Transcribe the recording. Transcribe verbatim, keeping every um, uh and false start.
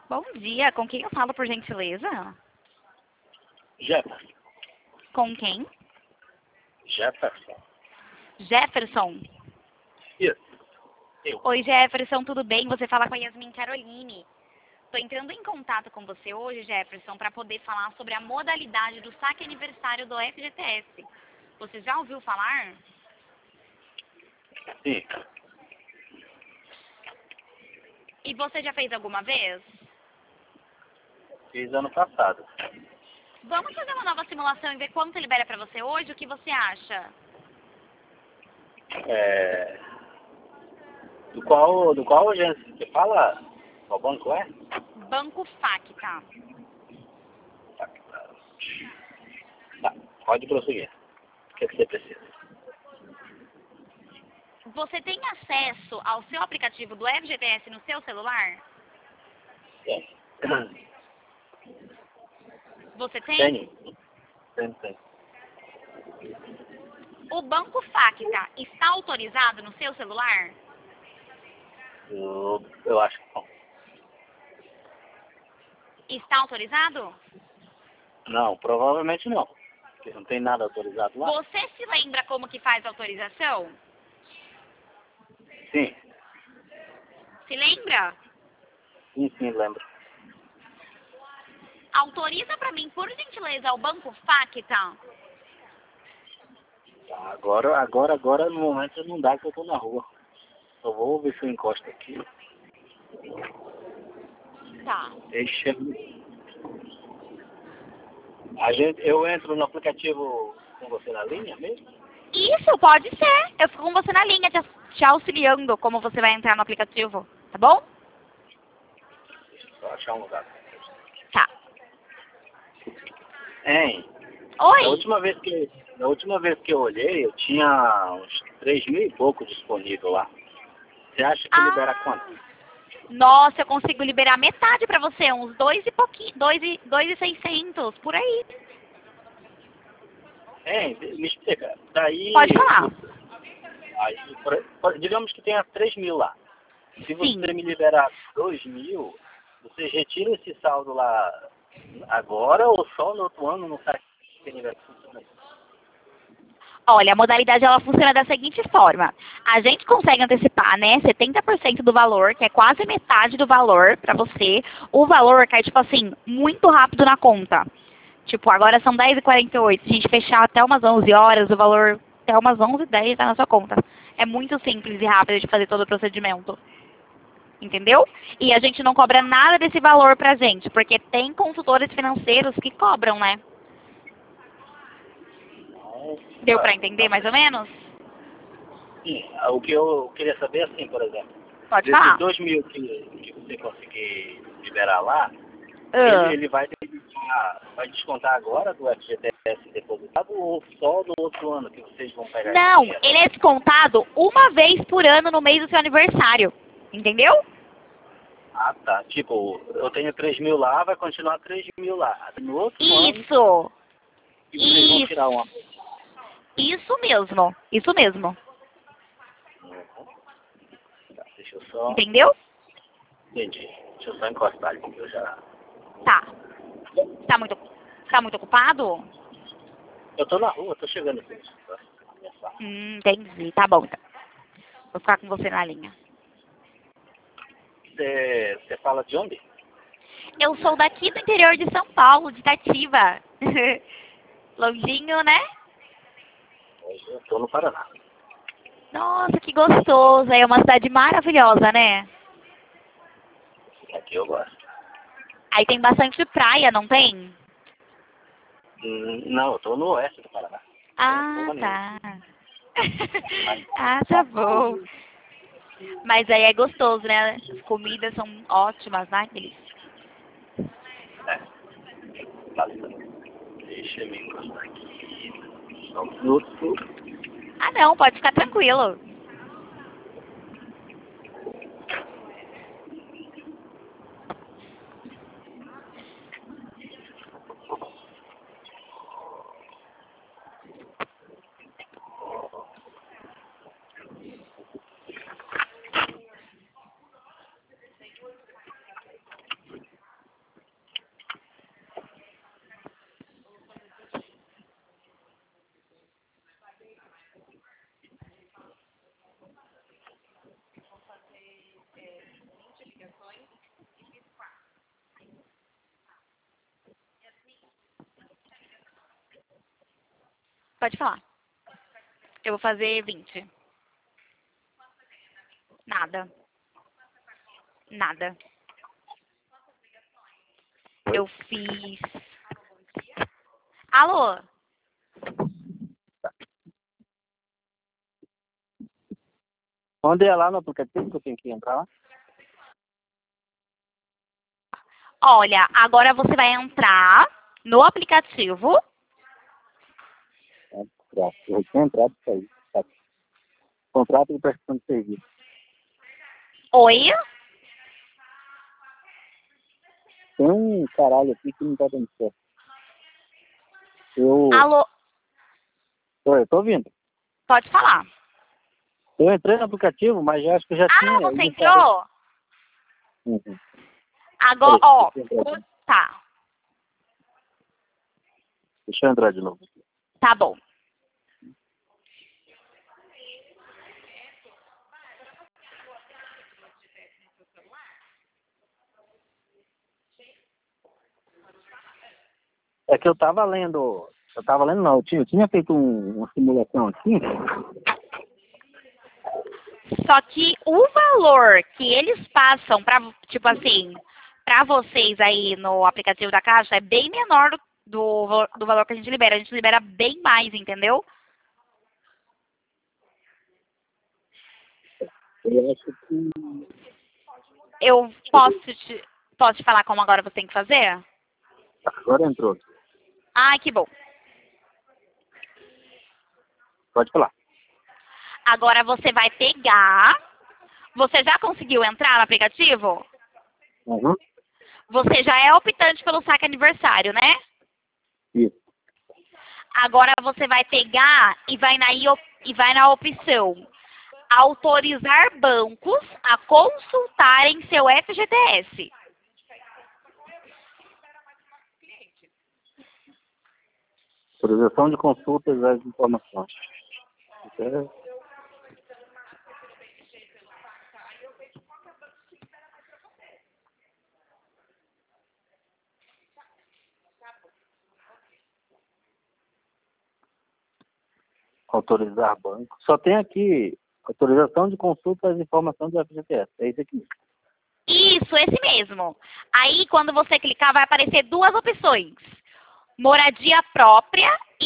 Bom dia, com quem eu falo, por gentileza? Jefferson. Com quem? Jefferson. Jefferson. Isso. Eu. Oi, Jefferson, tudo bem? Você fala com a Yasmin Caroline. Estou entrando em contato com você hoje, Jefferson, para poder falar sobre a modalidade do saque aniversário do F G T S. Você já ouviu falar? Sim. E você já fez alguma vez? Fiz ano passado. Vamos fazer uma nova simulação e ver quanto libera para você hoje? O que você acha? É... Do qual, do qual agência? Você fala? Qual banco é? Banco Facta. Tá. Tá. Pode prosseguir. O que, é que você precisa? Você tem acesso ao seu aplicativo do F G T S no seu celular? Tem. Você tem? Tem. Tem, tem. O Banco Facta está autorizado no seu celular? Eu, eu acho que não. Está autorizado? Não, provavelmente não. Porque não tem nada autorizado lá. Você se lembra como que faz a autorização? Sim. Se lembra? Sim, sim, lembro. Autoriza para mim, por gentileza, o Banco Facta. Agora, agora, agora, no momento não dá que eu tô na rua. Só vou ver se eu encosto aqui. Tá. Deixa a gente, eu entro no aplicativo com você na linha mesmo? Isso, pode ser. Eu fico com você na linha, te, te auxiliando como você vai entrar no aplicativo. Tá bom? Só achar um lugar. Tá. Hein? Oi. Na última vez que, na última vez que eu olhei, eu tinha uns três mil e pouco disponível lá. Você acha que Ah. libera quanto? Nossa, eu consigo liberar metade pra você, uns dois e pouquinho, dois e, dois e seiscentos, por aí. Hein? Me explica. Daí, Pode falar. aí, por- por- digamos que tenha três mil lá. Se você Sim. me liberar dois mil, você retira esse saldo lá agora ou só no outro ano no site que ele vai funcionar? Olha, a modalidade ela funciona da seguinte forma. A gente consegue antecipar, né, setenta por cento do valor, que é quase metade do valor pra você. O valor cai, tipo assim, muito rápido na conta. Tipo, agora são dez e quarenta e oito. Se a gente fechar até umas onze horas, o valor até umas onze e dez tá na sua conta. É muito simples e rápido de fazer todo o procedimento. Entendeu? E a gente não cobra nada desse valor pra gente, porque tem consultores financeiros que cobram, né? Deu pra entender mais ou menos? Sim, o que eu queria saber assim, por exemplo, Pode desses falar. dois mil que, que você conseguir liberar lá, Ah. ele, ele vai, descontar, vai descontar agora do F G T S depositado ou só do outro ano que vocês vão pegar esse Não, dinheiro? ele é descontado uma vez por ano no mês do seu aniversário. Entendeu? Ah, tá. Tipo, eu tenho três mil lá, vai continuar três mil lá. No outro ano, Isso. que vocês vão Isso. tirar uma. Isso mesmo. Isso mesmo. Tá, deixa eu só. Entendeu? Entendi. Deixa eu só encostar aqui, que eu já. Tá. Tá muito, tá muito ocupado? Eu tô na rua, tô chegando aqui. Tá? Começar. Hum, entendi. Tá bom, então. Vou ficar com você na linha. Você, você fala de onde? Eu sou daqui do interior de São Paulo, de Itatiba. Longinho, né? Hoje eu tô no Paraná. Nossa, que gostoso. É uma cidade maravilhosa, né? Aqui eu gosto. Aí tem bastante praia, não tem? Hum, não, eu tô no oeste do Paraná. Ah, Porra nenhuma. tá. Ah, tá bom. Mas aí é gostoso, né? As comidas são ótimas, né? Aqueles... É. Tá. Deixa eu me encostar aqui. Só um minuto. Ah, não, pode ficar tranquilo. Pode falar. Eu vou fazer vinte. Nada. Nada. Eu fiz... Alô? Onde é lá no aplicativo que eu tenho que entrar? Olha, agora você vai entrar no aplicativo. Eu já tinha entrado isso aí. Tá. Contrato de prestação de serviço. Oi? Tem um caralho aqui que não tá dando certo. Eu... Alô? Oi, eu tô ouvindo. Pode falar. Eu entrei no aplicativo, mas já acho que já Ah, tinha... você iniciado. entrou? Uhum. Agora, Peraí, ó. deixa eu entrar de- Tá. Deixa eu entrar de novo. Tá bom. É que eu tava lendo... Eu tava lendo não, eu tinha, eu tinha feito um, uma simulação aqui. Só que o valor que eles passam pra, tipo assim, pra vocês aí no aplicativo da Caixa é bem menor do, do, do valor que a gente libera. A gente libera bem mais, entendeu? Eu acho que... Eu posso te, posso te falar como agora você tem que fazer? Agora entrou. Ai, que bom. Pode falar. Agora você vai pegar. Você já conseguiu entrar no aplicativo? Uhum. Você já é optante pelo saque aniversário, né? Isso. Agora você vai pegar e vai na, io- e vai na opção autorizar bancos a consultarem seu F G T S. Autorização de consultas das informações. É, autorizar banco. Só tem aqui autorização de consulta das informações do F G T S. É isso aqui. Isso, esse mesmo. Aí, quando você clicar, vai aparecer duas opções. Moradia própria